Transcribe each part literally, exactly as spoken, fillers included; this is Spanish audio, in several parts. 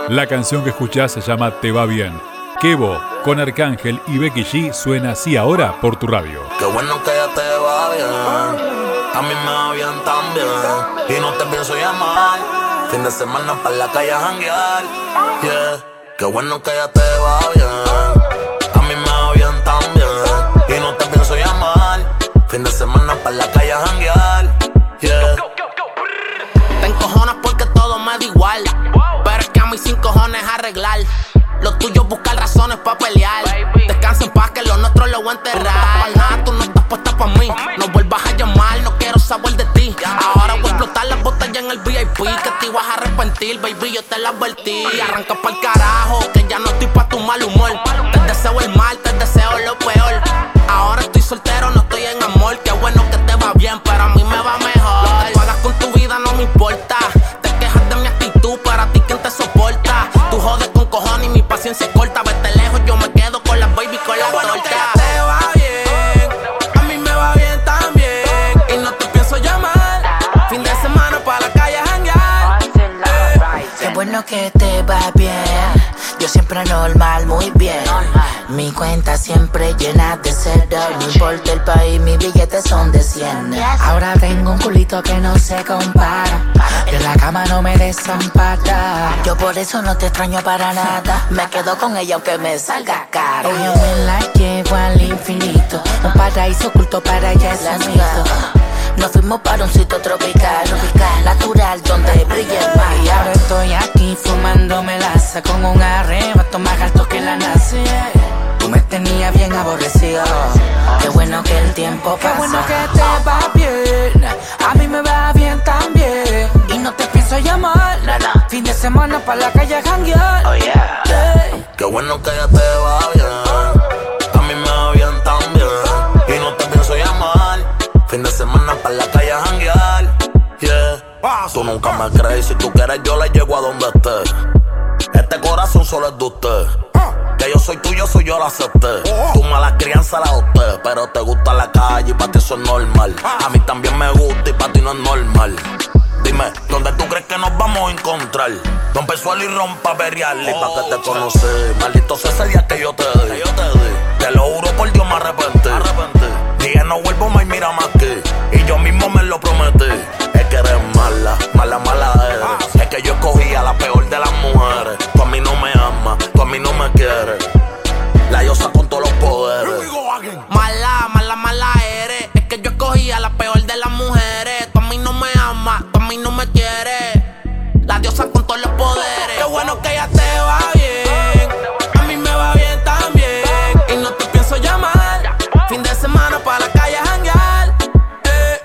La canción que escuchás se llama Te va bien. Kevo, con Arcángel y Becky G suena así ahora por tu radio. Qué bueno que ya te va bien, a mí me va bien también. Y no te pienso llamar, fin de semana para la calle a janguear. Yeah. Qué bueno que ya te va bien, a mí me va bien también. Y no te pienso llamar, fin de semana para la calle a janguear. Yeah. Te encojonas porque todo me da igual, pero es que a mí sin cojones arreglar. Lo tuyo es buscar razones pa' pelear. Descansa en paz que lo nuestro lo voy a enterrar. Nada, tú no estás puesta pa' mí. No vuelvas a llamar, no quiero saber de ti. Ahora voy a explotar las botellas en el V I P, que te ibas a arrepentir, baby, yo te lo advertí. Arranca pa'l carajo, que ya no estoy pa' tu mal humor. Te deseo el mal, te deseo lo peor. Ahora estoy soltero, no estoy en amor. Qué bueno que te va bien, pero a mí me va mejor. Lo que tú hagas con tu vida no me importa. Te quejas de mi actitud, para ti quién te soporta. Tú jodes con cojones y mi paciencia es corta. Vete lejos, yo me quedo con las baby, con la bueno torta. Que ya te va bien, a mí me va bien también. Y no te pienso llamar, fin de semana para la calle a janguear. eh. Qué bueno que te va bien, yo siempre normal, muy bien. Mi cuenta siempre llena de cero. No importa el país, mis billetes son de cien. Ahora tengo un culito que no se compara, de la cama no me desampara. Yo por eso no te extraño para nada, me quedo con ella aunque me salga caro. Yo me la llevo al infinito, un paraíso oculto para ella es un mito. Nos fuimos para un sitio tropical, tropical, natural, donde brilla el mar. Y ahora estoy aquí fumándome laza, con un arrebato más alto que la nace. Tú me tenías bien aborrecido, qué bueno que el tiempo pasa. Qué bueno que te va bien, a mí me va bien también. Y no te pienso llamar, nada. Fin de semana para la calle a janguear. Oh yeah. Hey. Qué bueno que ya te va bien, a mí me va bien también. Y no te pienso llamar, fin de semana para la calle a janguear. Yeah. Tú nunca me crees, si tú quieres yo le llego a donde esté. Este corazón solo es de usted. Que yo soy tuyo, soy yo la acepté. Tu mala crianza la adopté, pero te gusta la calle y pa' ti eso es normal. A mí también me gusta y pa' ti no es normal. Dime, ¿dónde tú crees que nos vamos a encontrar? Rompe el suelo y rompa berial y pa' que te conocí. Maldito sea ese día que yo te di. Te lo juro por Dios me arrepentí. Dije no vuelvo más y mira más que. Y yo mismo me lo prometí. Es que eres mala, mala, mala eres. Es que yo escogí a la peor de las mujeres. Tú a mí no me amas, tú a mí no me quieres. La diosa con todos los poderes. Mala, mala, mala eres. Es que yo escogí a la peor de las mujeres. Tú a mí no me amas, tú a mí no me quieres. La diosa con todos los poderes. Qué bueno que ya te va bien, a mí me va bien también. Y no te pienso llamar, fin de semana para la calle a janguear. eh.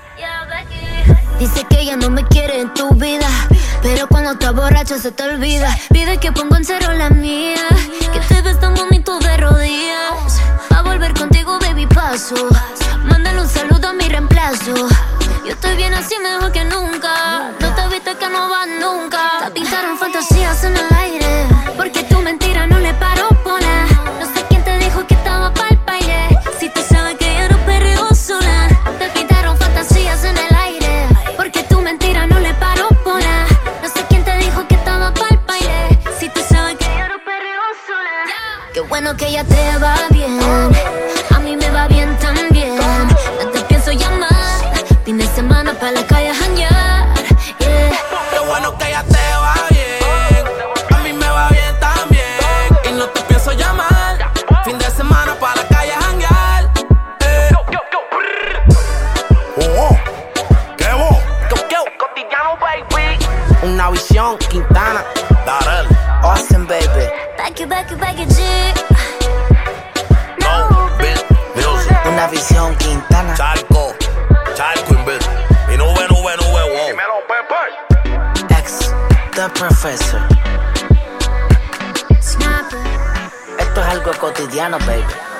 Dice que ella no me quiere en tu vida, pero cuando estás borracho se te olvida. Pide que ponga en cero la mía, que te ves tan bonito de rodillas. A volver contigo, baby, paso. Mándale un saludo a mi reemplazo. Yo estoy bien así, mejor que nunca. No te viste que no vas nunca. Te pintaron fantasías en el aire, porque tu mentira no le paró bola. No sé quién te dijo que estaba pa'l baile, si tú sabes que yo no perreo sola. Te pintaron fantasías en el aire, porque tu mentira no le paró bola. No sé quién te dijo que estaba pa'l baile, si tú sabes que yo no perreo sola. Qué bueno que ya te va bien, a mí me va bien también. No te pienso llamar, fin de semana para la calle a janguear. Yeah. Qué bueno que ya te va bien, a mí me va bien también. Y no te pienso llamar, fin de semana para la calle a janguear. eh. Oh, ¿qué vos? Cotidiano, baby. Una visión, Quintana, Darel, Austin, baby. Back it, back it, back it, G. no, beat, music. Una visión Quintana. Charco, Charco Invit. Y nube, nube, nube, wow. Dímelo, Pepe. Ex, The Professor. Snapper. Esto es algo cotidiano, baby.